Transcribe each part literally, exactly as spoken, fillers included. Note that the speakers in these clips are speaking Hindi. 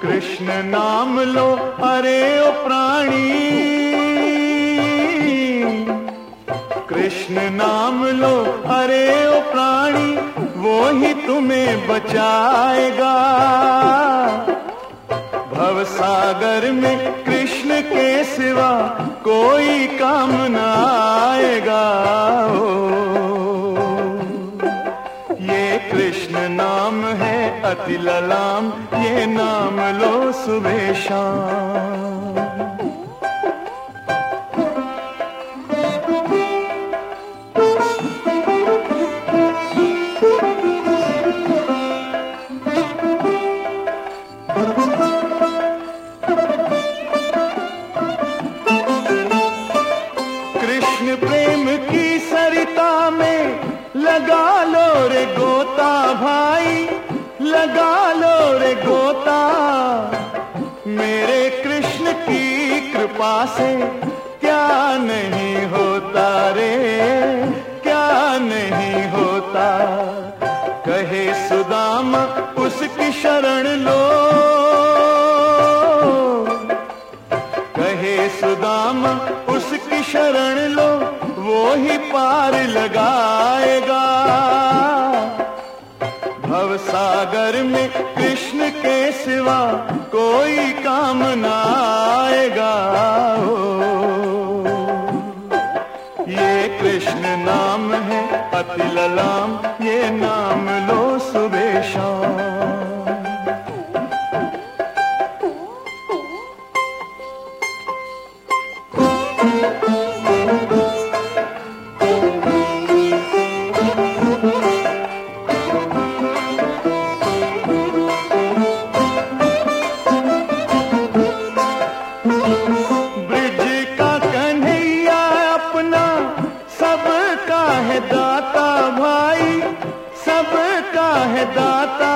कृष्ण नाम लो अरे ओ प्राणी, कृष्ण नाम लो अरे ओ प्राणी, वो ही तुम्हें बचाएगा। भव सागर में कृष्ण के सिवा कोई काम न आएगा। ये कृष्ण नाम है अति ललाम, ये नाम लो सुबह शाम। कृष्ण प्रेम की सरिता में लगा लो रे गोता भाई, लगा लो रे गोता। मेरे कृष्ण की कृपा से क्या नहीं होता रे, क्या नहीं होता। कहे सुदामा उसकी शरण लो, कहे सुदामा उसकी शरण लो, वो ही पार लगाएगा। भव सागर में कृष्ण के सिवा कोई काम न आएगा। ये कृष्ण नाम है अति ललाम, ये नाम लो सुबह शाम। ब्रिज का कन्हैया अपना सबका है दाता भाई, सबका है दाता।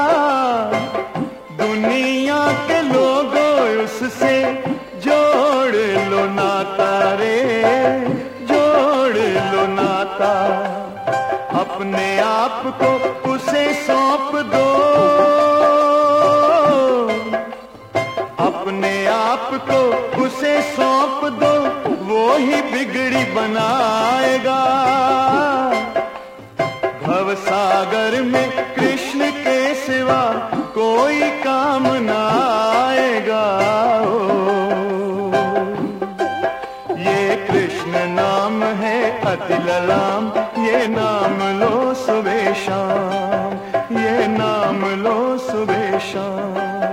दुनिया के लोगों उससे जोड़ लो नाता रे, जोड़ लो नाता। अपने आप को उसे सौंप दो, अपने आप को उसे सौंप दो, वो ही बिगड़ी बनाएगा। भव सागर में कृष्ण के सिवा कोई काम न आएगा। ये कृष्ण नाम है अति ललाम, ये नाम लो सुबह शाम, ये नाम लो सुबह शाम।